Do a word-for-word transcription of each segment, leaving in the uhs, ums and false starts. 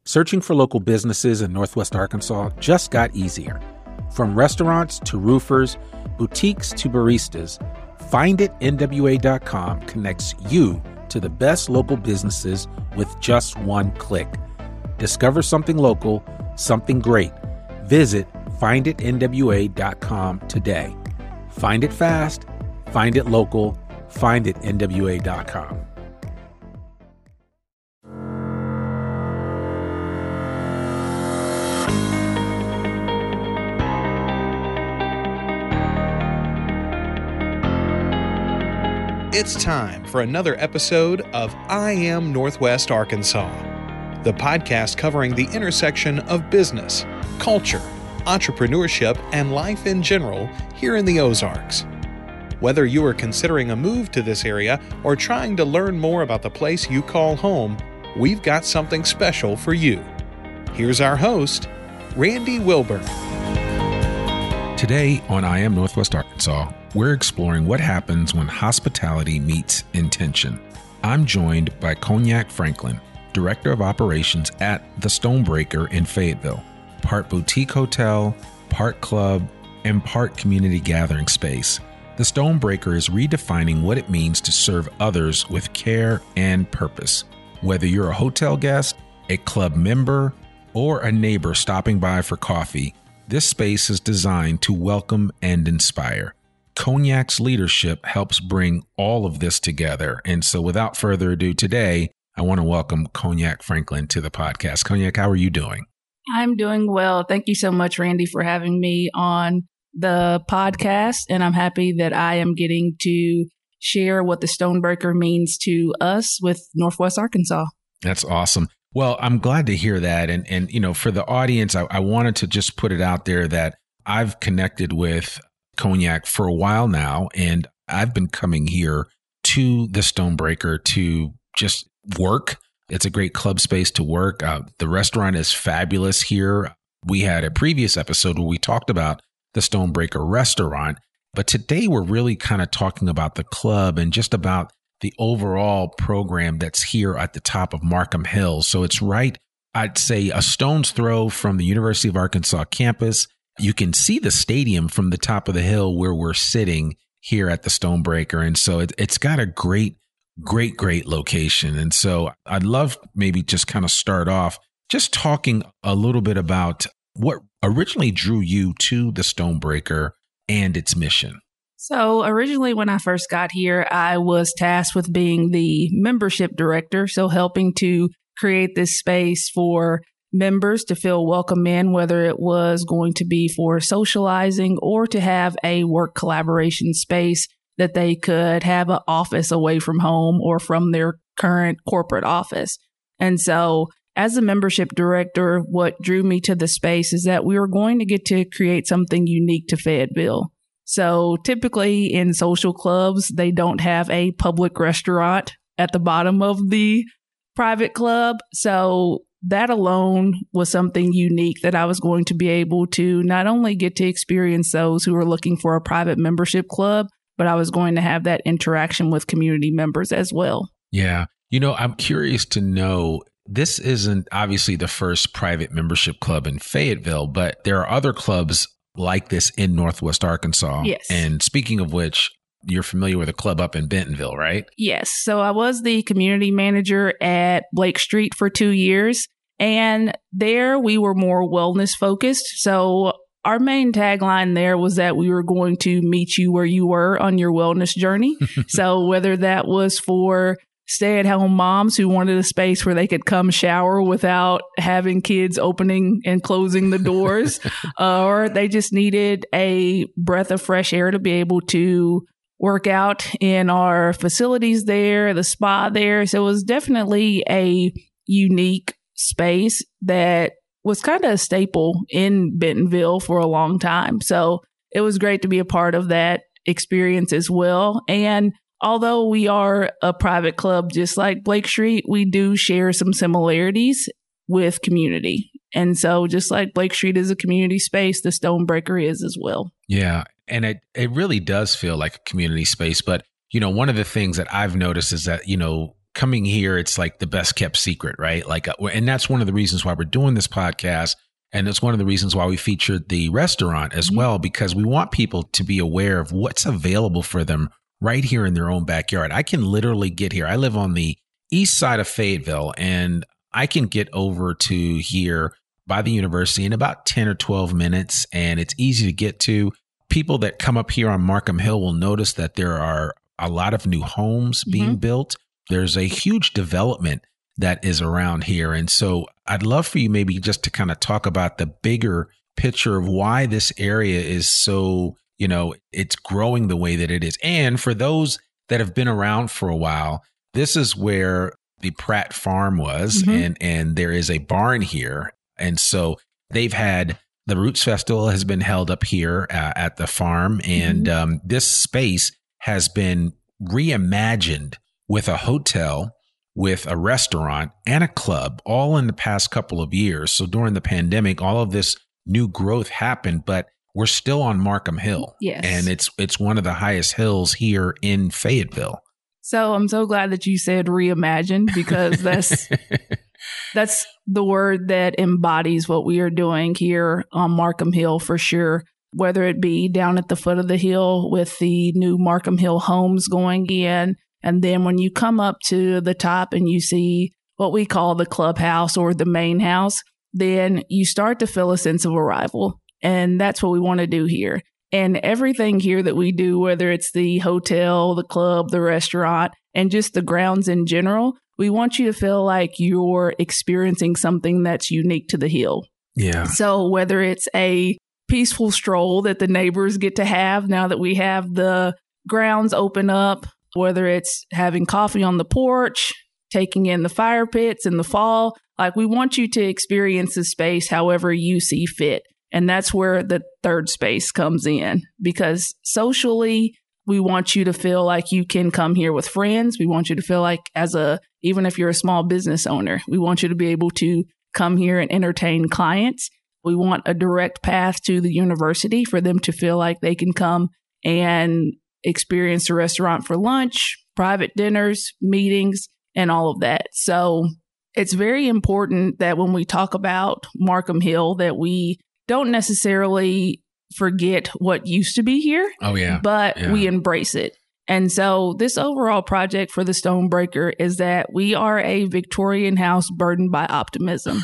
Searching for local businesses in Northwest Arkansas just got easier. From restaurants to roofers, boutiques to baristas, find it N W A dot com connects you to the best local businesses with just one click. Discover something local, something great. Visit find it N W A dot com today. Find it fast, find it local, find it N W A dot com. It's time for another episode of I Am Northwest Arkansas, the podcast covering the intersection of business, culture, entrepreneurship, and life in general here in the Ozarks. Whether you are considering a move to this area or trying to learn more about the place you call home, we've got something special for you. Here's our host, Randy Wilburn. Today on I Am Northwest Arkansas, we're exploring what happens when hospitality meets intention. I'm joined by Cognac Franklin, Director of Operations at the Stonebreaker in Fayetteville, part boutique hotel, part club, and part community gathering space. The Stonebreaker is redefining what it means to serve others with care and purpose. Whether you're a hotel guest, a club member, or a neighbor stopping by for coffee, this space is designed to welcome and inspire. Cognac's leadership helps bring all of this together. And so without further ado, today, I want to welcome Cognac Franklin to the podcast. Cognac, how are you doing? I'm doing well. Thank you so much, Randy, for having me on the podcast. And I'm happy that I am getting to share what the Stonebreaker means to us with Northwest Arkansas. That's awesome. Well, I'm glad to hear that. And, and you know, for the audience, I, I wanted to just put it out there that I've connected with Cognac for a while now, and I've been coming here to the Stonebreaker to just work. It's a great club space to work. Uh, the restaurant is fabulous here. We had a previous episode where we talked about the Stonebreaker restaurant, but today we're really kind of talking about the club and just about the overall program that's here at the top of Markham Hills. So it's right, I'd say, a stone's throw from the University of Arkansas campus. You can see the stadium from the top of the hill where we're sitting here at the Stonebreaker. And so it, it's got a great, great, great location. And so I'd love maybe just kind of start off just talking a little bit about what originally drew you to the Stonebreaker and its mission. So originally when I first got here, I was tasked with being the membership director. So helping to create this space for members to feel welcome in, whether it was going to be for socializing or to have a work collaboration space that they could have an office away from home or from their current corporate office. And so as a membership director, what drew me to the space is that we were going to get to create something unique to Fayetteville. So typically in social clubs, they don't have a public restaurant at the bottom of the private club. So that alone was something unique that I was going to be able to not only get to experience those who are looking for a private membership club, but I was going to have that interaction with community members as well. Yeah. You know, I'm curious to know, this isn't obviously the first private membership club in Fayetteville, but there are other clubs like this in Northwest Arkansas. Yes. And speaking of which, you're familiar with a club up in Bentonville, right? Yes. So I was the community manager at Blake Street for two years. And there we were more wellness focused. So our main tagline there was that we were going to meet you where you were on your wellness journey. So whether that was for stay-at-home moms who wanted a space where they could come shower without having kids opening and closing the doors, or they just needed a breath of fresh air to be able to work out in our facilities there, the spa there. So it was definitely a unique space that was kind of a staple in Bentonville for a long time. So it was great to be a part of that experience as well. And although we are a private club, just like Blake Street, we do share some similarities with community. And so just like Blake Street is a community space, the Stonebreaker is as well. Yeah. And it, it really does feel like a community space. But, you know, one of the things that I've noticed is that, you know, coming here, it's like the best kept secret, right? Like, uh, and that's one of the reasons why we're doing this podcast. And it's one of the reasons why we featured the restaurant as well, because we want people to be aware of what's available for them right here in their own backyard. I can literally get here. I live on the east side of Fayetteville, and I can get over to here by the university in about ten or twelve minutes, and it's easy to get to. People that come up here on Markham Hill will notice that there are a lot of new homes being mm-hmm. built. There's a huge development that is around here. And so I'd love for you maybe just to kind of talk about the bigger picture of why this area is so, you know, it's growing the way that it is. And for those that have been around for a while, this is where the Pratt Farm was, mm-hmm. and, and there is a barn here. And so they've had the Roots Festival has been held up here uh, at the farm. And mm-hmm. um, this space has been reimagined with a hotel, with a restaurant and a club, all in the past couple of years. So during the pandemic, all of this new growth happened, but we're still on Markham Hill. Yes. And it's it's one of the highest hills here in Fayetteville. So I'm so glad that you said reimagined, because that's that's the word that embodies what we are doing here on Markham Hill for sure. Whether it be down at the foot of the hill with the new Markham Hill homes going in, and then when you come up to the top and you see what we call the clubhouse or the main house, then you start to feel a sense of arrival. And that's what we want to do here. And everything here that we do, whether it's the hotel, the club, the restaurant, and just the grounds in general, we want you to feel like you're experiencing something that's unique to the hill. Yeah. So whether it's a peaceful stroll that the neighbors get to have now that we have the grounds open up, whether it's having coffee on the porch, taking in the fire pits in the fall, like we want you to experience the space however you see fit. And that's where the third space comes in, because socially, we want you to feel like you can come here with friends. We want you to feel like as a, even if you're a small business owner, we want you to be able to come here and entertain clients. We want a direct path to the university for them to feel like they can come and experience the restaurant for lunch, private dinners, meetings, and all of that. So it's very important that when we talk about Markham Hill, that we don't necessarily forget what used to be here. Oh, yeah. But yeah. we embrace it. And so this overall project for the Stonebreaker is that we are a Victorian house burdened by optimism.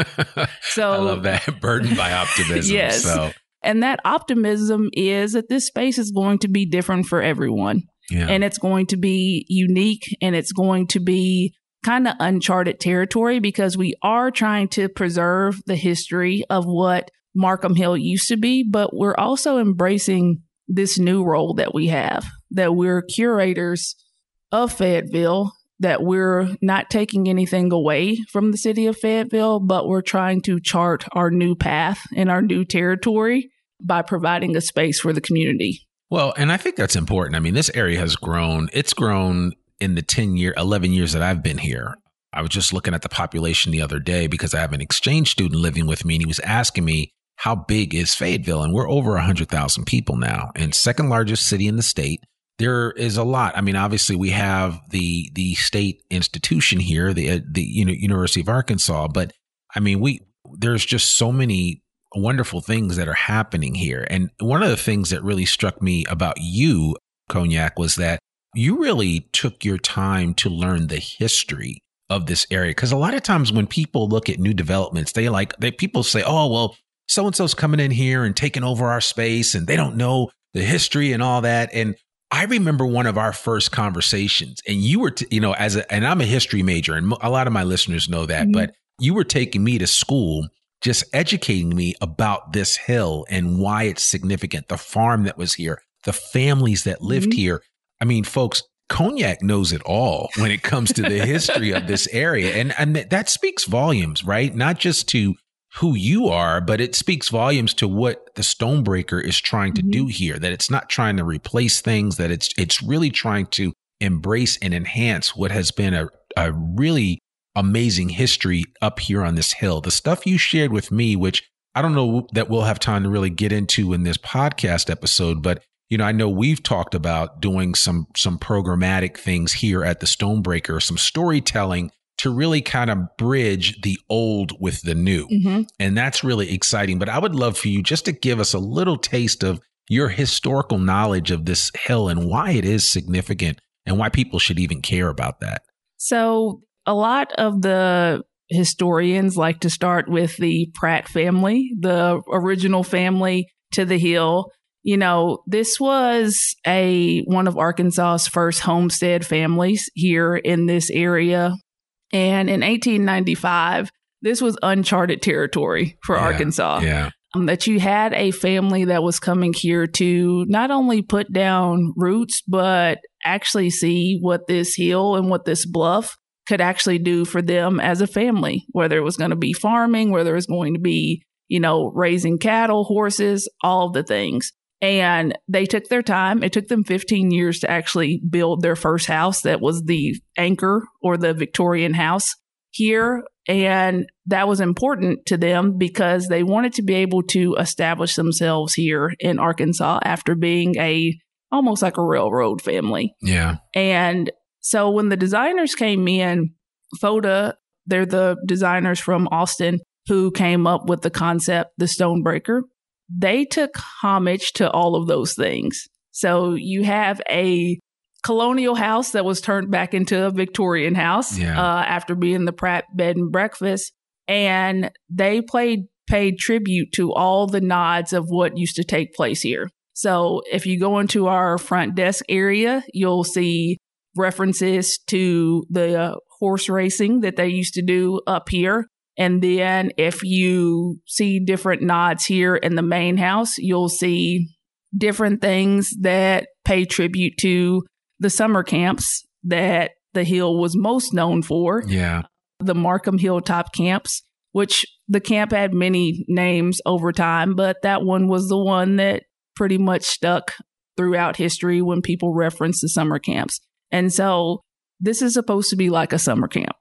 So I love that. Burdened by optimism. Yes. So. And that optimism is that this space is going to be different for everyone. Yeah. And it's going to be unique, and it's going to be kind of uncharted territory, because we are trying to preserve the history of what Markham Hill used to be, but we're also embracing this new role that we have, that we're curators of Fayetteville, that we're not taking anything away from the city of Fayetteville, but we're trying to chart our new path in our new territory by providing a space for the community. Well, and I think that's important. I mean, this area has grown. It's grown in the ten year, eleven years that I've been here. I was just looking at the population the other day because I have an exchange student living with me, and he was asking me, how big is Fayetteville? And we're over one hundred thousand people now, and second largest city in the state. There is a lot. I mean, obviously, we have the the state institution here, the the you know University of Arkansas. But I mean, we there's just so many wonderful things that are happening here. And one of the things that really struck me about you, Cognac, was that you really took your time to learn the history of this area. Because a lot of times when people look at new developments, they like they people say, "Oh, well, so and so's coming in here and taking over our space, and they don't know the history and all that." And I remember one of our first conversations, and you were, t- you know, as a, and I'm a history major, and a lot of my listeners know that, mm-hmm. but you were taking me to school, just educating me about this hill and why it's significant, the farm that was here, the families that lived mm-hmm. here. I mean, folks, Cognac knows it all when it comes to the history of this area. And, and that speaks volumes, right? Not just to who you are, but it speaks volumes to what the Stonebreaker is trying to mm-hmm. do here, that it's not trying to replace things, that it's it's really trying to embrace and enhance what has been a, a really amazing history up here on this hill. The stuff you shared with me, which I don't know that we'll have time to really get into in this podcast episode, but you know, I know we've talked about doing some some programmatic things here at the Stonebreaker, some storytelling to really kind of bridge the old with the new. Mm-hmm. And that's really exciting. But I would love for you just to give us a little taste of your historical knowledge of this hill and why it is significant and why people should even care about that. So a lot of the historians like to start with the Pratt family, the original family to the hill. You know, this was a one of Arkansas's first homestead families here in this area. And in eighteen ninety-five, this was uncharted territory for yeah, Arkansas. Yeah. Um, that you had a family that was coming here to not only put down roots, but actually see what this hill and what this bluff could actually do for them as a family, whether it was going to be farming, whether it was going to be, you know, raising cattle, horses, all of the things. And they took their time. It took them fifteen years to actually build their first house. That was the anchor or the Victorian house here. And that was important to them because they wanted to be able to establish themselves here in Arkansas after being a almost like a railroad family. Yeah. And so when the designers came in, FOTA, they're the designers from Austin who came up with the concept, the Stonebreaker. They took homage to all of those things. So you have a colonial house that was turned back into a Victorian house yeah. uh, after being the Pratt bed and breakfast. And they played paid tribute to all the nods of what used to take place here. So if you go into our front desk area, you'll see references to the uh, horse racing that they used to do up here. And then if you see different nods here in the main house, you'll see different things that pay tribute to the summer camps that the hill was most known for. Yeah. The Markham Hilltop camps, which the camp had many names over time, but that one was the one that pretty much stuck throughout history when people reference the summer camps. And so this is supposed to be like a summer camp,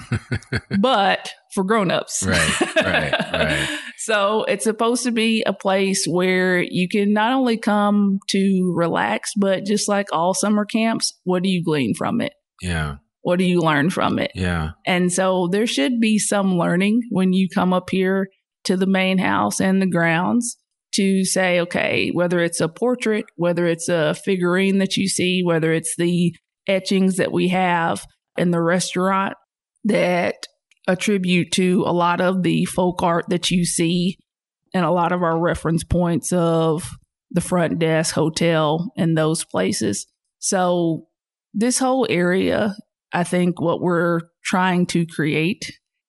but for grown-ups. Right, right, right. So it's supposed to be a place where you can not only come to relax, but just like all summer camps, what do you glean from it? Yeah. What do you learn from it? Yeah. And so there should be some learning when you come up here to the main house and the grounds to say, okay, whether it's a portrait, whether it's a figurine that you see, whether it's the etchings that we have in the restaurant that attribute to a lot of the folk art that you see and a lot of our reference points of the front desk, hotel, and those places. So this whole area, I think what we're trying to create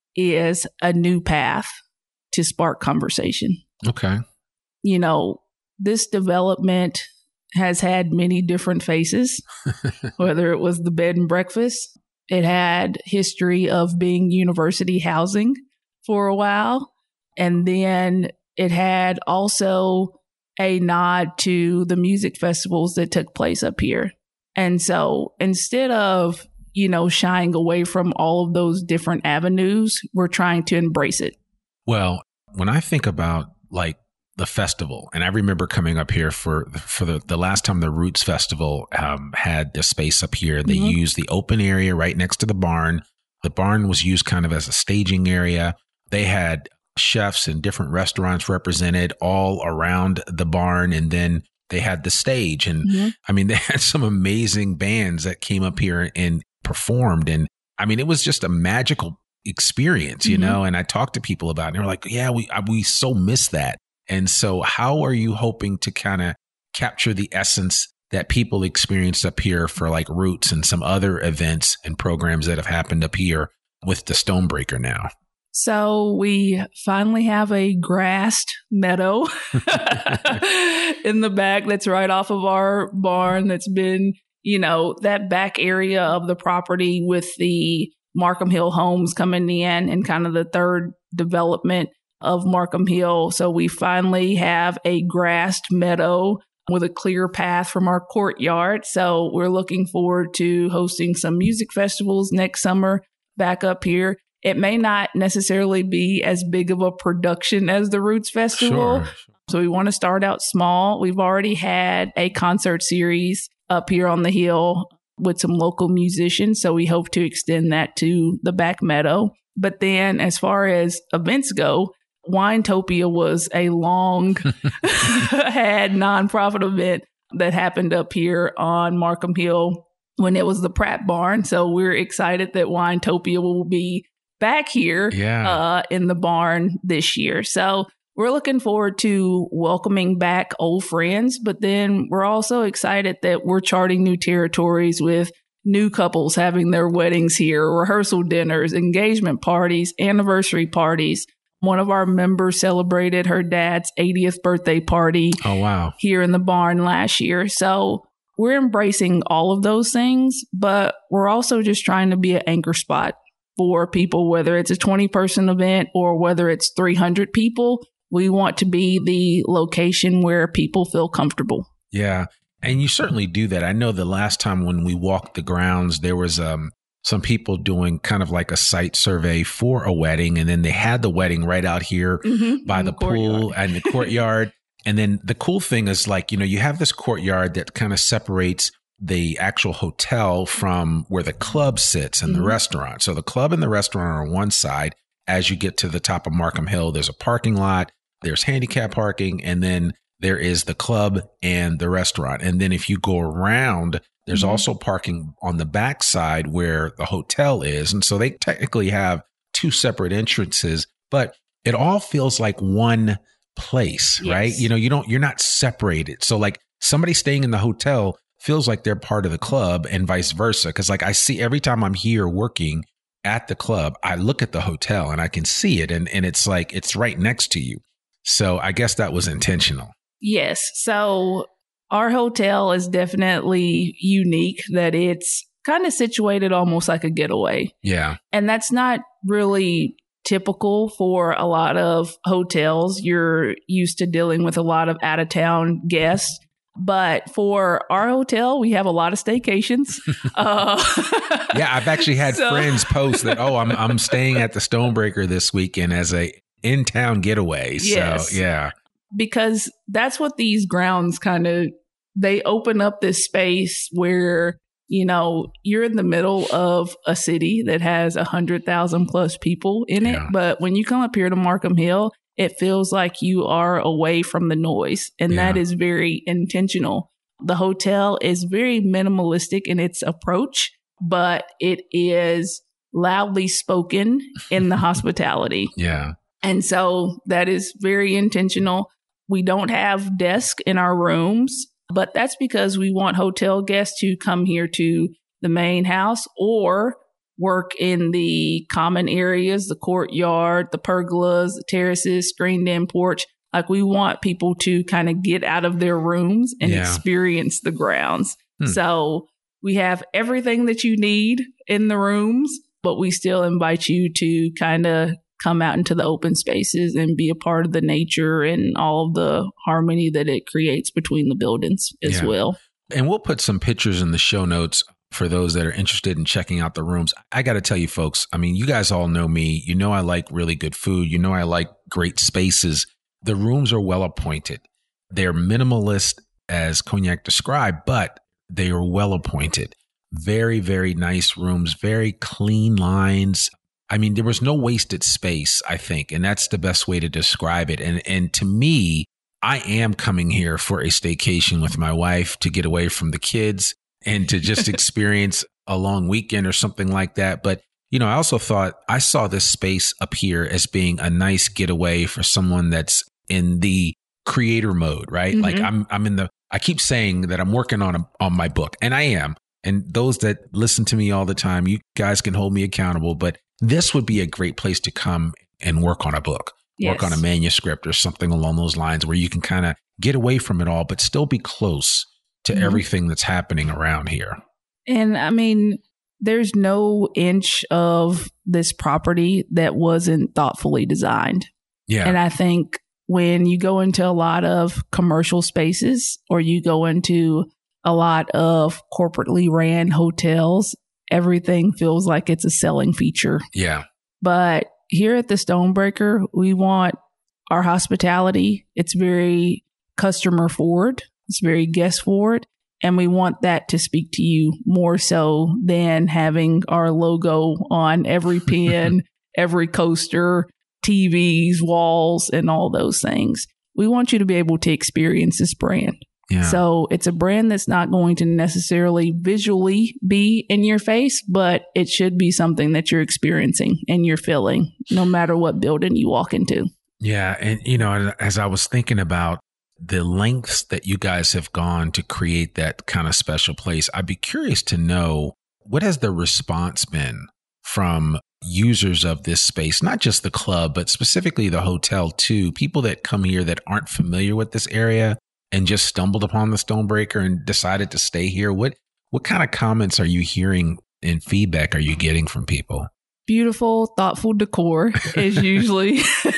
is a new path to spark conversation. Okay. You know, this development has had many different faces, whether it was the bed and breakfast. It had history of being university housing for a while. And then it had also a nod to the music festivals that took place up here. And so instead of, you know, shying away from all of those different avenues, we're trying to embrace it. Well, when I think about like the festival, and I remember coming up here for for the, the last time the Roots Festival um, had the space up here. They mm-hmm. used the open area right next to the barn. The barn was used kind of as a staging area. They had chefs and different restaurants represented all around the barn. And then they had the stage. And mm-hmm. I mean, they had some amazing bands that came up here and performed. And I mean, it was just a magical experience, you mm-hmm. know, and I talked to people about it and they were like, yeah, we, we so miss that. And so how are you hoping to kind of capture the essence that people experienced up here for like Roots and some other events and programs that have happened up here with the Stonebreaker now? So we finally have a grassed meadow in the back that's right off of our barn that's been, you know, that back area of the property with the Markham Hill homes coming in and kind of the third development of Markham Hill. So we finally have a grassed meadow with a clear path from our courtyard. So we're looking forward to hosting some music festivals next summer back up here. It may not necessarily be as big of a production as the Roots Festival, sure. So we want to start out small. We've already had a concert series up here on the hill with some local musicians. So we hope to extend that to the back meadow. But then as far as events go, Winetopia was a long had nonprofit event that happened up here on Markham Hill when it was the Pratt Barn. So we're excited that Winetopia will be back here yeah. uh, in the barn this year. So we're looking forward to welcoming back old friends, but then we're also excited that we're charting new territories with new couples having their weddings here, rehearsal dinners, engagement parties, anniversary parties. One of our members celebrated her dad's eightieth birthday party. Oh, wow. Here in the barn last year. So we're embracing all of those things, but we're also just trying to be an anchor spot for people, whether it's a twenty person event or whether it's three hundred people. We want to be the location where people feel comfortable. Yeah. And you certainly do that. I know the last time when we walked the grounds, there was um, some people doing kind of like a site survey for a wedding. And then they had the wedding right out here mm-hmm. by the, the pool and the courtyard. And then the cool thing is, like, you know, you have this courtyard that kind of separates the actual hotel from where the club sits and mm-hmm. the restaurant. So the club and the restaurant are on one side. As you get to the top of Markham Hill, there's a parking lot, there's handicap parking, and then there is the club and the restaurant. And then if you go around, there's mm-hmm. also parking on the back side where the hotel is. And so they technically have two separate entrances, but it all feels like one place, yes. right? You know, you don't, you're not separated. So like somebody staying in the hotel feels like they're part of the club and vice versa. Cause like I see every time I'm here working at the club, I look at the hotel and I can see it. And, and it's like, it's right next to you. So I guess that was intentional. Yes. So our hotel is definitely unique that it's kind of situated almost like a getaway. Yeah. And that's not really typical for a lot of hotels. You're used to dealing with a lot of out of town guests. But for our hotel, we have a lot of staycations. uh, yeah, I've actually had so, friends post that, oh, I'm I'm staying at the Stonebreaker this weekend as a in-town getaway. Yes. So, yeah. Because that's what these grounds kind of, they open up this space where, you know, you're in the middle of a city that has one hundred thousand plus people in it. Yeah. But when you come up here to Markham Hill, it feels like you are away from the noise. And yeah. that is very intentional. The hotel is very minimalistic in its approach, but it is loudly spoken in the hospitality. Yeah. And so that is very intentional. We don't have desks in our rooms, but that's because we want hotel guests to come here to the main house or work in the common areas, the courtyard, the pergolas, the terraces, screened in porch. Like we want people to kind of get out of their rooms and yeah. experience the grounds. Hmm. So we have everything that you need in the rooms, but we still invite you to kind of come out into the open spaces and be a part of the nature and all of the harmony that it creates between the buildings as yeah. well. And we'll put some pictures in the show notes for those that are interested in checking out the rooms. I got to tell you folks, I mean, you guys all know me. You know I like really good food. You know I like great spaces. The rooms are well appointed. They're minimalist as Cognac described, but they are well appointed. Very, very nice rooms, very clean lines. I mean, there was no wasted space, I think, and that's the best way to describe it. And and to me, I am coming here for a staycation with my wife to get away from the kids and to just experience a long weekend or something like that. But, you know, I also thought I saw this space up here as being a nice getaway for someone that's in the creator mode, right? Mm-hmm. Like I'm I'm in the I keep saying that I'm working on a, on my book, and I am. And those that listen to me all the time, you guys can hold me accountable, but this would be a great place to come and work on a book, yes. work on a manuscript or something along those lines where you can kind of get away from it all, but still be close to mm-hmm. everything that's happening around here. And I mean, there's no inch of this property that wasn't thoughtfully designed. Yeah. And I think when you go into a lot of commercial spaces or you go into a lot of corporately ran hotels, everything feels like it's a selling feature. Yeah. But here at the Stonebreaker, we want our hospitality. It's very customer forward. It's very guest forward. And we want that to speak to you more so than having our logo on every pin, every coaster, T Vs, walls, and all those things. We want you to be able to experience this brand. Yeah. So it's a brand that's not going to necessarily visually be in your face, but it should be something that you're experiencing and you're feeling no matter what building you walk into. Yeah. And, you know, as I was thinking about the lengths that you guys have gone to create that kind of special place, I'd be curious to know, what has the response been from users of this space, not just the club, but specifically the hotel too, people that come here that aren't familiar with this area and just stumbled upon the Stonebreaker and decided to stay here? What what kind of comments are you hearing and feedback are you getting from people? Beautiful, thoughtful decor is usually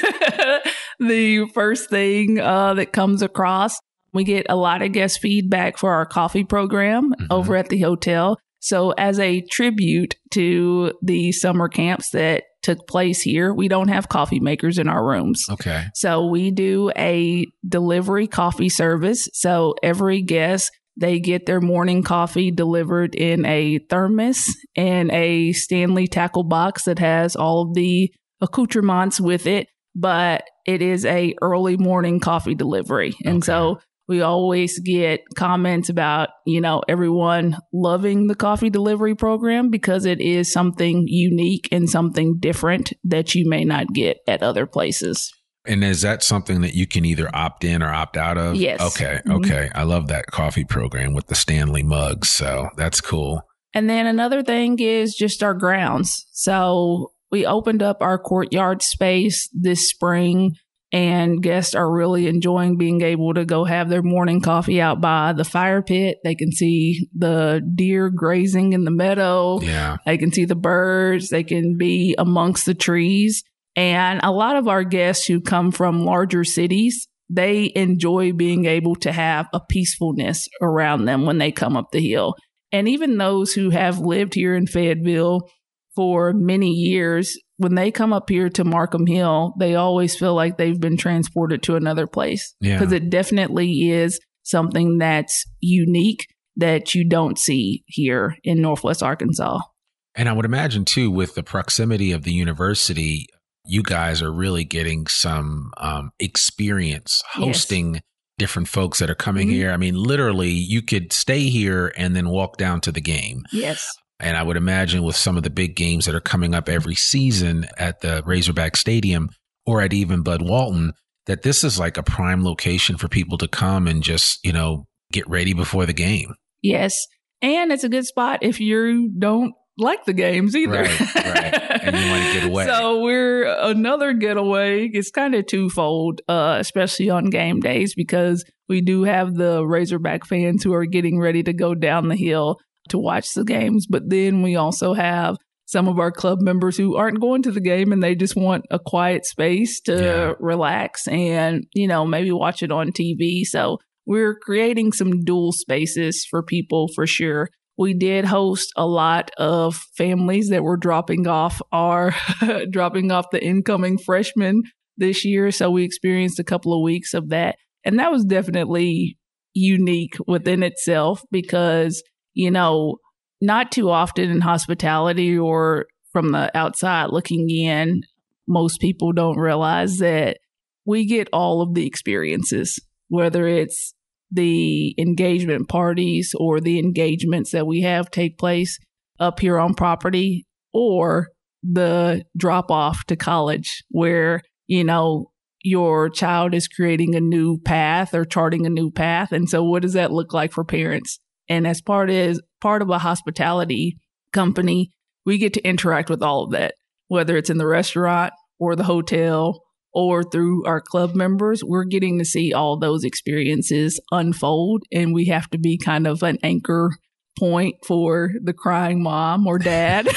the first thing uh, that comes across. We get a lot of guest feedback for our coffee program mm-hmm. over at the hotel. So as a tribute to the summer camps that took place here, we don't have coffee makers in our rooms. Okay. So we do a delivery coffee service. So every guest, they get their morning coffee delivered in a thermos and a Stanley tackle box that has all of the accoutrements with it, but it is a early morning coffee delivery. And okay. so we always get comments about, you know, everyone loving the coffee delivery program because it is something unique and something different that you may not get at other places. And is that something that you can either opt in or opt out of? Yes. Okay. Okay. Mm-hmm. I love that coffee program with the Stanley mugs. So that's cool. And then another thing is just our grounds. So we opened up our courtyard space this spring, and guests are really enjoying being able to go have their morning coffee out by the fire pit. They can see the deer grazing in the meadow. Yeah. They can see the birds. They can be amongst the trees. And a lot of our guests who come from larger cities, they enjoy being able to have a peacefulness around them when they come up the hill. And even those who have lived here in Fayetteville for many years, when they come up here to Markham Hill, they always feel like they've been transported to another place. Because yeah. it definitely is something that's unique that you don't see here in Northwest Arkansas. And I would imagine, too, with the proximity of the university, you guys are really getting some um, experience hosting yes. different folks that are coming mm-hmm. here. I mean, literally, you could stay here and then walk down to the game. Yes. And I would imagine with some of the big games that are coming up every season at the Razorback Stadium or at even Bud Walton, that this is like a prime location for people to come and just, you know, get ready before the game. Yes. And it's a good spot if you don't like the games either. Right, right. And you want to get away. So we're another getaway. It's kind of twofold, uh, especially on game days, because we do have the Razorback fans who are getting ready to go down the hill to watch the games. But then we also have some of our club members who aren't going to the game and they just want a quiet space to yeah. relax and, you know, maybe watch it on T V. So we're creating some dual spaces for people for sure. We did host a lot of families that were dropping off our dropping off the incoming freshmen this year. So we experienced a couple of weeks of that. And that was definitely unique within itself because, you know, not too often in hospitality or from the outside looking in, most people don't realize that we get all of the experiences, whether it's the engagement parties or the engagements that we have take place up here on property, or the drop off to college where, you know, your child is creating a new path or charting a new path. And so what does that look like for parents? And as part is part of a hospitality company, we get to interact with all of that, whether it's in the restaurant or the hotel or through our club members. We're getting to see all those experiences unfold, and we have to be kind of an anchor point for the crying mom or dad.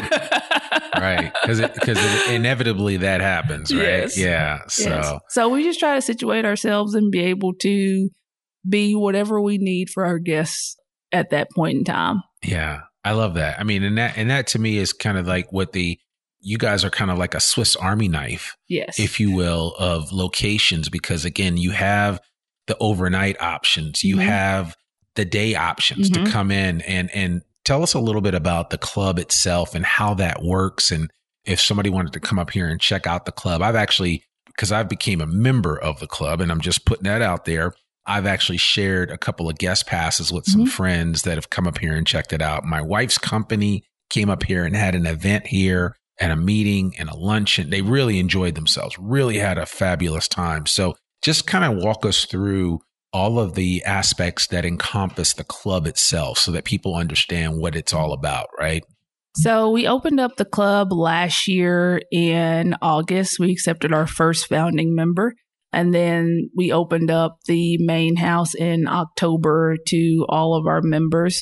Right. Because because inevitably that happens, right? Yes. Yeah. So. Yes. So we just try to situate ourselves and be able to be whatever we need for our guests at that point in time. Yeah. I love that. I mean, and that and that to me is kind of like what the you guys are kind of like a Swiss Army knife, yes, if you will, of locations, because again, you have the overnight options, you mm-hmm. have the day options mm-hmm. to come in and, and tell us a little bit about the club itself and how that works. And if somebody wanted to come up here and check out the club, I've actually, because I've became a member of the club and I'm just putting that out there, I've actually shared a couple of guest passes with some mm-hmm. friends that have come up here and checked it out. My wife's company came up here and had an event here and a meeting and a luncheon. They really enjoyed themselves, really had a fabulous time. So just kind of walk us through all of the aspects that encompass the club itself so that people understand what it's all about, right? So we opened up the club last year in August. We accepted our first founding member. And then we opened up the main house in October to all of our members.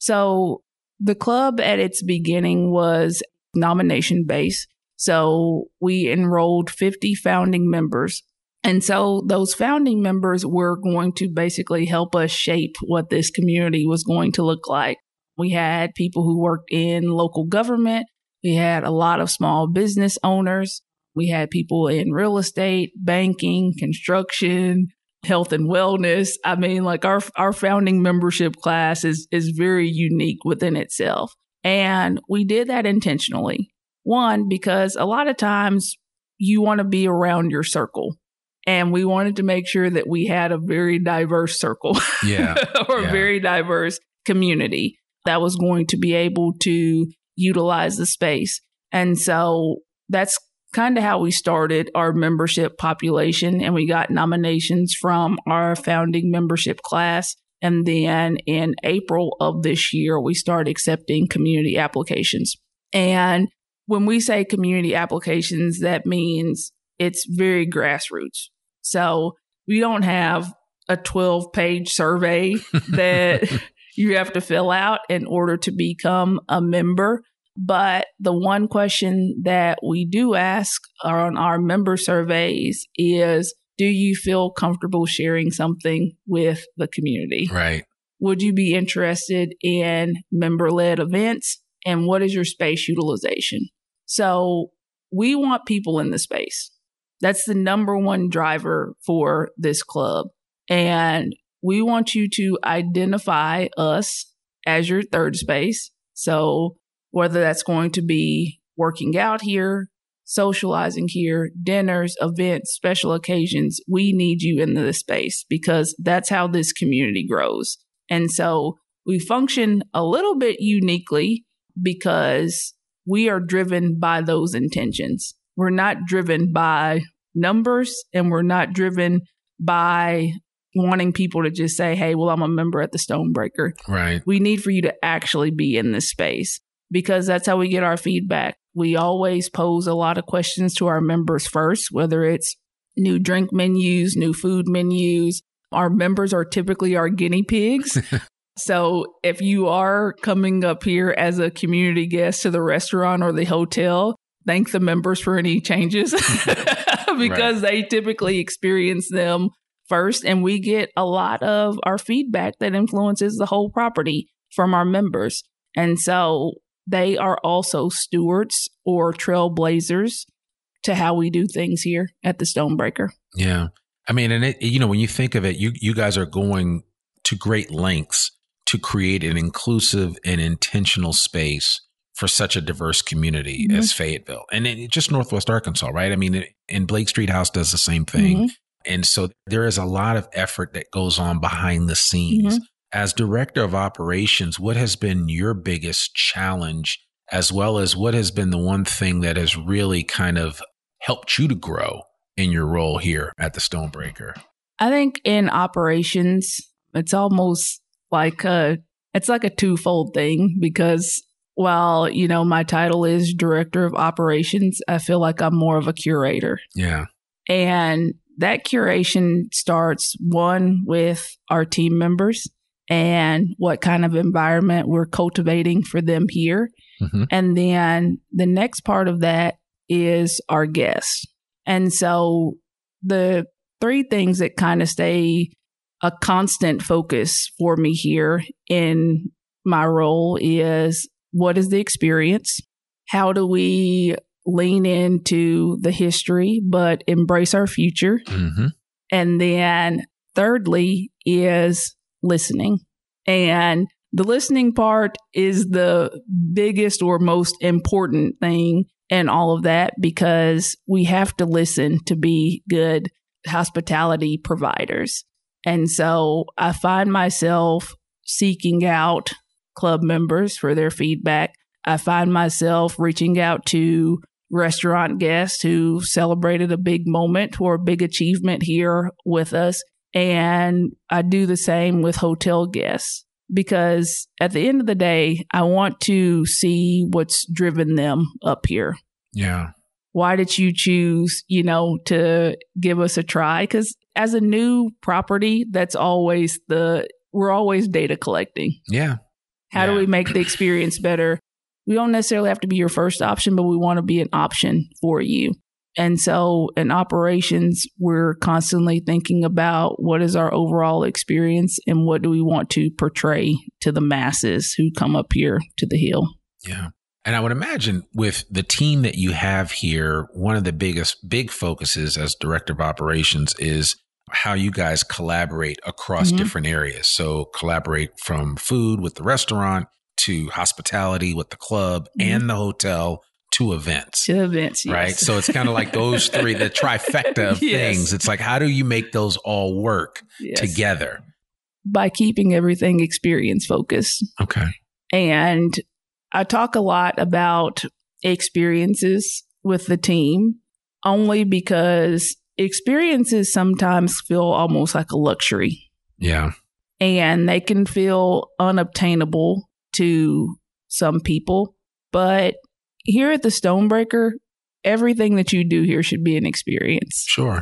So the club at its beginning was nomination based. So we enrolled fifty founding members. And so those founding members were going to basically help us shape what this community was going to look like. We had people who worked in local government. We had a lot of small business owners. We had people in real estate, banking, construction, health and wellness. I mean, like our our founding membership class is is very unique within itself. And we did that intentionally. One, because a lot of times you want to be around your circle. And we wanted to make sure that we had a very diverse circle yeah. or yeah. a very diverse community that was going to be able to utilize the space. And so that's kind of how we started our membership population. And we got nominations from our founding membership class. And then in April of this year, we started accepting community applications. And when we say community applications, that means it's very grassroots. So we don't have a twelve page survey that you have to fill out in order to become a member. But the one question that we do ask on our member surveys is, do you feel comfortable sharing something with the community? Right. Would you be interested in member-led events? And what is your space utilization? So we want people in the space. That's the number one driver for this club. And we want you to identify us as your third space. So whether that's going to be working out here, socializing here, dinners, events, special occasions, we need you in this space because that's how this community grows. And so we function a little bit uniquely because we are driven by those intentions. We're not driven by numbers and we're not driven by wanting people to just say, hey, well, I'm a member at the Stonebreaker. Right. We need for you to actually be in this space because that's how we get our feedback. We always pose a lot of questions to our members first, whether it's new drink menus, new food menus. Our members are typically our guinea pigs. So if you are coming up here as a community guest to the restaurant or the hotel, thank the members for any changes because right. they typically experience them first. And we get a lot of our feedback that influences the whole property from our members. And so they are also stewards or trailblazers to how we do things here at the Stonebreaker. Yeah. I mean, and it, you know, when you think of it, you, you guys are going to great lengths to create an inclusive and intentional space for such a diverse community mm-hmm. as Fayetteville and it, just Northwest Arkansas, right? I mean, it, and Blake Street House does the same thing. Mm-hmm. And so there is a lot of effort that goes on behind the scenes. Mm-hmm. As director of operations, what has been your biggest challenge, as well as what has been the one thing that has really kind of helped you to grow in your role here at the Stonebreaker? I think in operations, it's almost like a, it's like a twofold thing because while, you know, my title is director of operations, I feel like I'm more of a curator. Yeah. And that curation starts one with our team members and what kind of environment we're cultivating for them here. Mm-hmm. And then the next part of that is our guests. And so the three things that kind of stay a constant focus for me here in my role is what is the experience? How do we lean into the history, but embrace our future. Mm-hmm. And then thirdly is listening. And the listening part is the biggest or most important thing in all of that, because we have to listen to be good hospitality providers. And so I find myself seeking out club members for their feedback. I find myself reaching out to restaurant guests who celebrated a big moment or a big achievement here with us. And I do the same with hotel guests, because at the end of the day, I want to see what's driven them up here. Yeah. Why did you choose, you know, to give us a try? Because as a new property, that's always the, we're always data collecting. Yeah. How yeah. do we make the experience better? We don't necessarily have to be your first option, but we want to be an option for you. And so in operations, we're constantly thinking about what is our overall experience and what do we want to portray to the masses who come up here to the Hill. Yeah. And I would imagine with the team that you have here, one of the biggest, big focuses as director of operations is how you guys collaborate across mm-hmm. different areas. So collaborate from food with the restaurant to hospitality with the club mm-hmm. and the hotel to events. To events, yes. Right? So it's kind of like those three, the trifecta of yes. things. It's like, how do you make those all work yes. together? By keeping everything experience focused. Okay. And I talk a lot about experiences with the team only because experiences sometimes feel almost like a luxury. Yeah. And they can feel unobtainable to some people. But here at the Stonebreaker, everything that you do here should be an experience. Sure.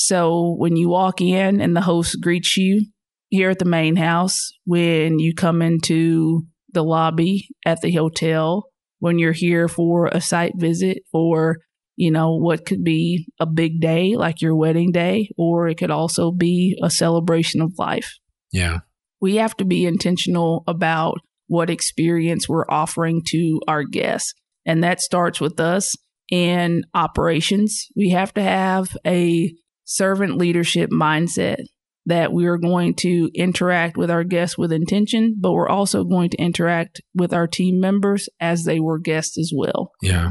So when you walk in and the host greets you here at the main house, when you come into the lobby at the hotel, when you're here for a site visit for, you know, what could be a big day like your wedding day, or it could also be a celebration of life. Yeah. We have to be intentional about what experience we're offering to our guests. And that starts with us in operations. We have to have a servant leadership mindset that we are going to interact with our guests with intention, but we're also going to interact with our team members as they were guests as well. Yeah.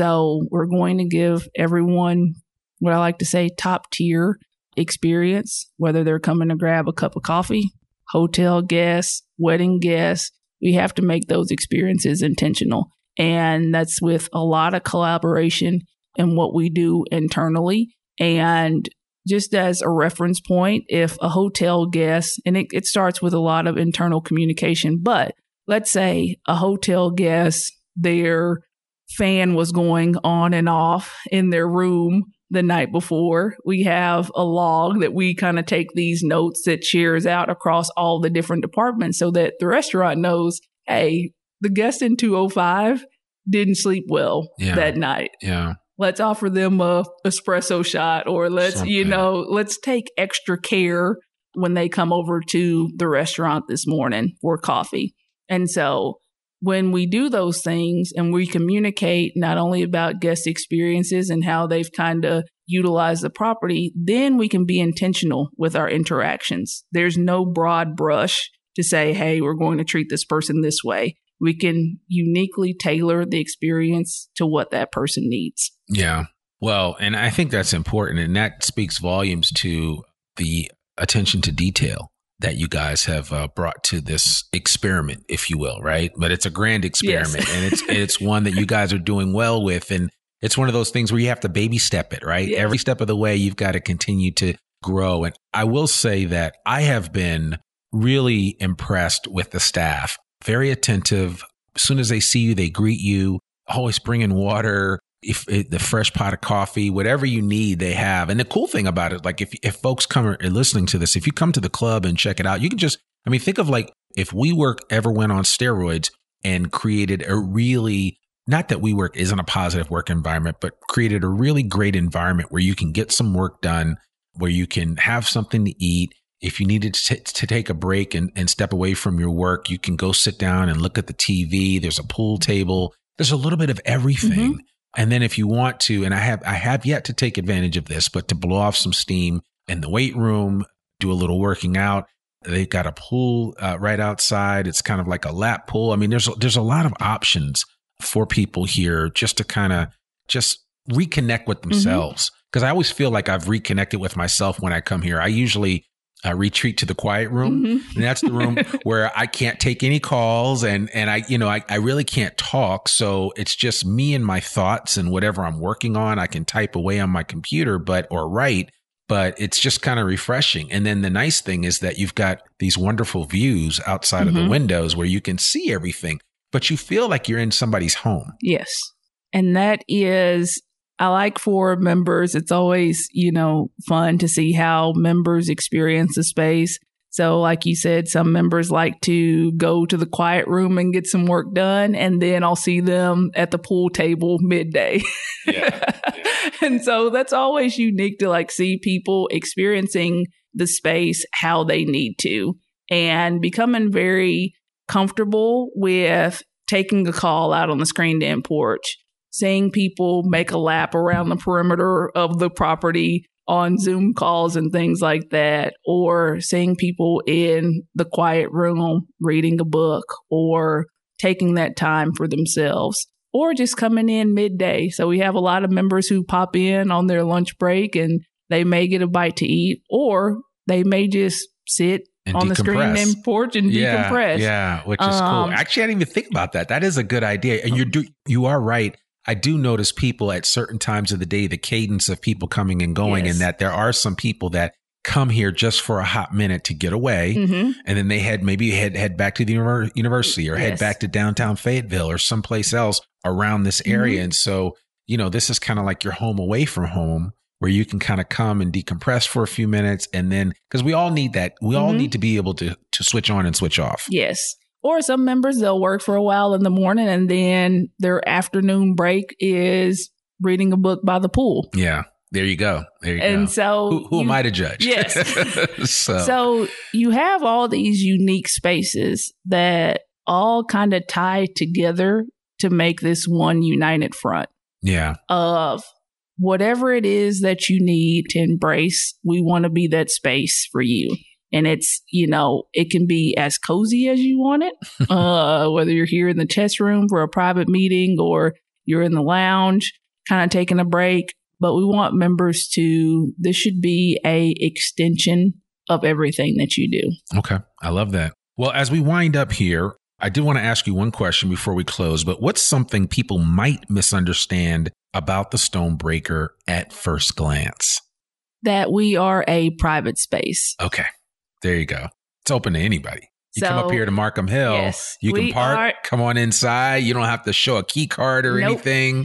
So we're going to give everyone what I like to say top tier experience, whether they're coming to grab a cup of coffee, hotel guests, wedding guests. We have to make those experiences intentional. And that's with a lot of collaboration in what we do internally. And just as a reference point, if a hotel guest, and it, it starts with a lot of internal communication, but let's say a hotel guest, their fan was going on and off in their room the night before. We have a log that we kind of take these notes that shares out across all the different departments so that the restaurant knows, hey, the guest in two oh five didn't sleep well yeah. that night. Yeah. Let's offer them a espresso shot, or let's, Something. you know, let's take extra care when they come over to the restaurant this morning for coffee. And so when we do those things and we communicate not only about guest experiences and how they've kind of utilized the property, then we can be intentional with our interactions. There's no broad brush to say, hey, we're going to treat this person this way. We can uniquely tailor the experience to what that person needs. Yeah. Well, and I think that's important. And that speaks volumes to the attention to detail that you guys have uh, brought to this experiment, if you will, right? But it's a grand experiment yes. and it's it's one that you guys are doing well with. And it's one of those things where you have to baby step it, right? Yes. Every step of the way, you've got to continue to grow. And I will say that I have been really impressed with the staff. Very attentive. As soon as they see you, they greet you, always bringing water, if it, the fresh pot of coffee, whatever you need, they have. And the cool thing about it, like if, if folks come are listening to this, if you come to the club and check it out, you can just, I mean, think of like if WeWork ever went on steroids and created a really, not that WeWork isn't a positive work environment, but created a really great environment where you can get some work done, where you can have something to eat. If you needed to, t- to take a break and, and step away from your work, you can go sit down and look at the T V. There's a pool table. There's a little bit of everything. Mm-hmm. And then if you want to, and I have, I have yet to take advantage of this, but to blow off some steam in the weight room, do a little working out. They've got a pool uh, right outside. It's kind of like a lap pool. I mean, there's, there's a lot of options for people here just to kind of just reconnect with themselves. Because mm-hmm. I always feel like I've reconnected with myself when I come here. I usually uh, retreat to the quiet room. Mm-hmm. And that's the room where I can't take any calls and, and I, you know, I, I really can't talk. So it's just me and my thoughts and whatever I'm working on. I can type away on my computer, but, or write, but it's just kind of refreshing. And then the nice thing is that you've got these wonderful views outside mm-hmm. of the windows where you can see everything, but you feel like you're in somebody's home. Yes. And that is, I like for members, it's always, you know, fun to see how members experience the space. So like you said, some members like to go to the quiet room and get some work done. And then I'll see them at the pool table midday. Yeah, yeah. And so that's always unique to like see people experiencing the space how they need to and becoming very comfortable with taking a call out on the screened in porch, seeing people make a lap around the perimeter of the property on Zoom calls and things like that, or seeing people in the quiet room reading a book or taking that time for themselves, or just coming in midday. So we have a lot of members who pop in on their lunch break and they may get a bite to eat, or they may just sit and on decompress. The screen in porch and yeah, decompress. Yeah, which is um, cool. Actually, I didn't even think about that. That is a good idea. And you do, you are right. I do notice people at certain times of the day, the cadence of people coming and going, yes. and that there are some people that come here just for a hot minute to get away. Mm-hmm. And then they head, maybe head, head back to the univer- university or yes. head back to downtown Fayetteville or someplace else around this area. Mm-hmm. And so, you know, this is kind of like your home away from home where you can kind of come and decompress for a few minutes. And then, because we all need that, we mm-hmm. all need to be able to, to switch on and switch off. Yes. Or some members, they'll work for a while in the morning and then their afternoon break is reading a book by the pool. Yeah, there you go. There you and go. so who, who you, am I to judge? Yes. so. so you have all these unique spaces that all kind of tie together to make this one united front. Yeah. Of whatever it is that you need to embrace, we want to be that space for you. And it's, you know, it can be as cozy as you want it, uh, whether you're here in the chest room for a private meeting or you're in the lounge, kind of taking a break. But we want members to, this should be a extension of everything that you do. Okay. I love that. Well, as we wind up here, I did want to ask you one question before we close, but what's something people might misunderstand about the Stonebreaker at first glance? That we are a private space. Okay. There you go. It's open to anybody. You so, come up here to Markham Hill, yes, you can park, are, come on inside. You don't have to show a key card or nope. anything.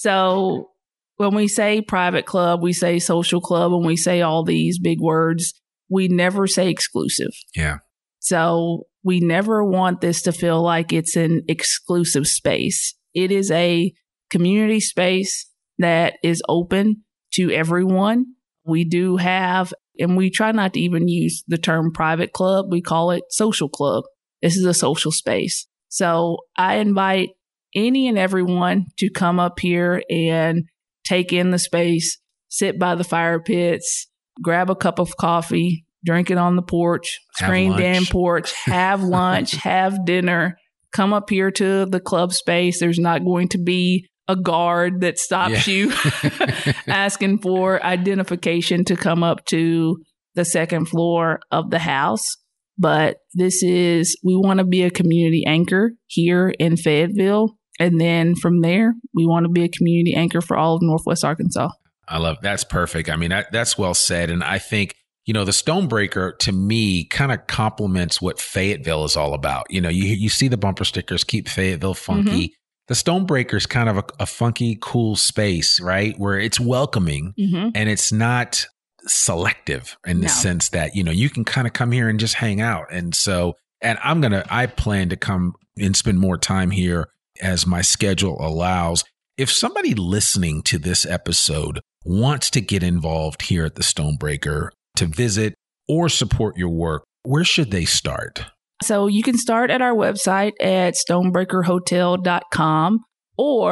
So when we say private club, we say social club, and we say all these big words, we never say exclusive. Yeah. So we never want this to feel like it's an exclusive space. It is a community space that is open to everyone. We do have, and we try not to even use the term private club. We call it social club. This is a social space. So I invite any and everyone to come up here and take in the space, sit by the fire pits, grab a cup of coffee, drink it on the porch, screened in porch, have lunch, have dinner, come up here to the club space. There's not going to be a guard that stops yeah. you asking for identification to come up to the second floor of the house. But this is, we want to be a community anchor here in Fayetteville. And then from there, we want to be a community anchor for all of Northwest Arkansas. I love, that's perfect. I mean, that, that's well said. And I think, you know, the Stonebreaker to me kind of complements what Fayetteville is all about. You know, you you see the bumper stickers, keep Fayetteville funky. Mm-hmm. The Stonebreaker is kind of a, a funky, cool space, right? Where it's welcoming mm-hmm. and it's not selective in the no. sense that, you know, you can kind of come here and just hang out. And so, and I'm going to, I plan to come and spend more time here as my schedule allows. If somebody listening to this episode wants to get involved here at the Stonebreaker to visit or support your work, where should they start? So you can start at our website at stonebreaker hotel dot com, or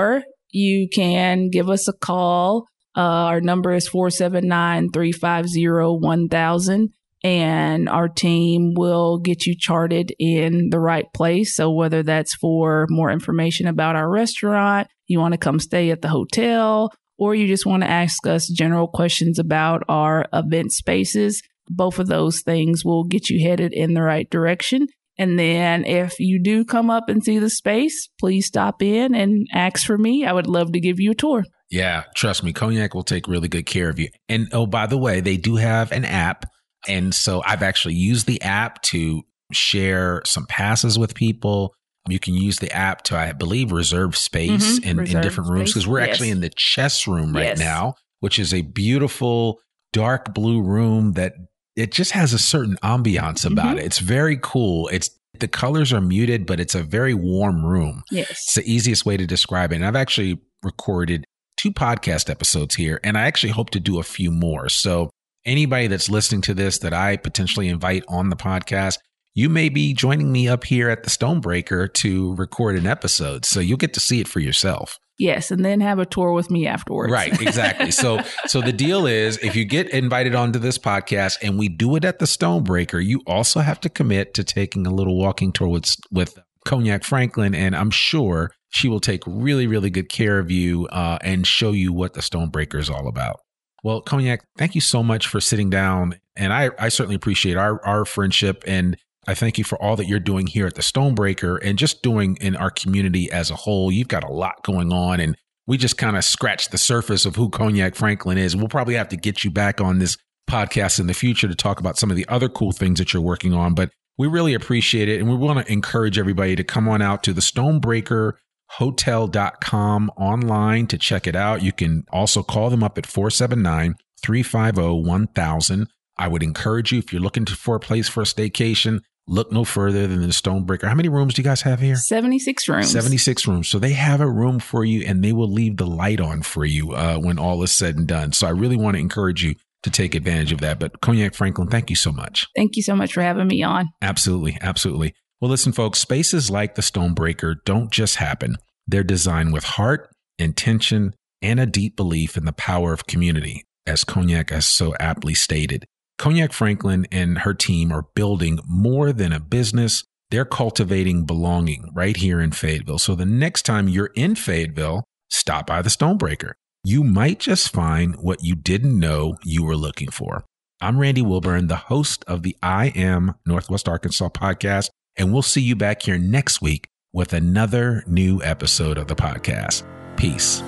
you can give us a call. Uh, our number is four seven nine, three five zero, one thousand. And our team will get you charted in the right place. So whether that's for more information about our restaurant, you want to come stay at the hotel, or you just want to ask us general questions about our event spaces, both of those things will get you headed in the right direction. And then if you do come up and see the space, please stop in and ask for me. I would love to give you a tour. Yeah, trust me, Cognac will take really good care of you. And oh, by the way, they do have an app. And so I've actually used the app to share some passes with people. You can use the app to, I believe, reserve space mm-hmm. in, in different rooms, because we're yes. actually in the chess room right yes. now, which is a beautiful dark blue room that it just has a certain ambiance about mm-hmm. it. It's very cool. It's the colors are muted, but it's a very warm room. Yes. It's the easiest way to describe it. And I've actually recorded two podcast episodes here, and I actually hope to do a few more. So anybody that's listening to this that I potentially invite on the podcast, you may be joining me up here at the Stonebreaker to record an episode. So you'll get to see it for yourself. Yes, and then have a tour with me afterwards. Right, exactly. So so the deal is, if you get invited onto this podcast and we do it at the Stonebreaker, you also have to commit to taking a little walking tour with, with Cognac Franklin, and I'm sure she will take really, really good care of you uh, and show you what the Stonebreaker is all about. Well, Cognac, thank you so much for sitting down. And I, I certainly appreciate our, our friendship. And I thank you for all that you're doing here at the Stonebreaker and just doing in our community as a whole. You've got a lot going on, and we just kind of scratched the surface of who Cognac Franklin is. We'll probably have to get you back on this podcast in the future to talk about some of the other cool things that you're working on. But we really appreciate it. And we want to encourage everybody to come on out to the Stonebreaker hotel dot com online to check it out. You can also call them up at four seven nine, three five zero, one thousand. I would encourage you, if you're looking to, for a place for a staycation, look no further than the Stonebreaker. How many rooms do you guys have here? seventy-six rooms. seventy-six rooms. So they have a room for you, and they will leave the light on for you uh, when all is said and done. So I really want to encourage you to take advantage of that. But Cognac Franklin, thank you so much. Thank you so much for having me on. Absolutely. Absolutely. Well, listen, folks, spaces like the Stonebreaker don't just happen. They're designed with heart, intention, and a deep belief in the power of community, as Cognac has so aptly stated. Cognac Franklin and her team are building more than a business. They're cultivating belonging right here in Fayetteville. So the next time you're in Fayetteville, stop by the Stonebreaker. You might just find what you didn't know you were looking for. I'm Randy Wilburn, the host of the I Am Northwest Arkansas podcast, and we'll see you back here next week with another new episode of the podcast. Peace.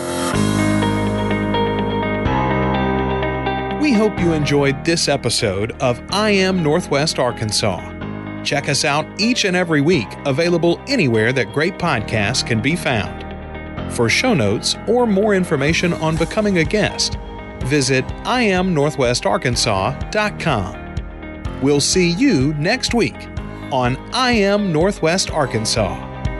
We hope you enjoyed this episode of I Am Northwest Arkansas. Check us out each and every week, available anywhere that great podcasts can be found. For show notes or more information on becoming a guest, visit I am northwest arkansas dot com. We'll see you next week on I Am Northwest Arkansas.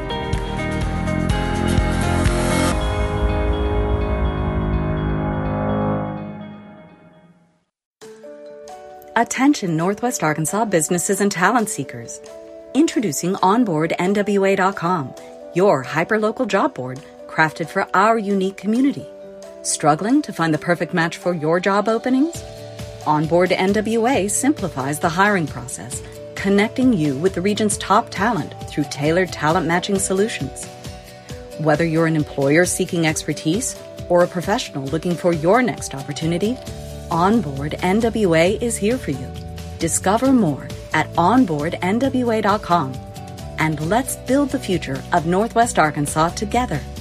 Attention Northwest Arkansas businesses and talent seekers. Introducing onboard N W A dot com, your hyperlocal job board crafted for our unique community. Struggling to find the perfect match for your job openings? Onboard N W A simplifies the hiring process, connecting you with the region's top talent through tailored talent matching solutions. Whether you're an employer seeking expertise or a professional looking for your next opportunity, Onboard N W A is here for you. Discover more at onboard N W A dot com. And let's build the future of Northwest Arkansas together.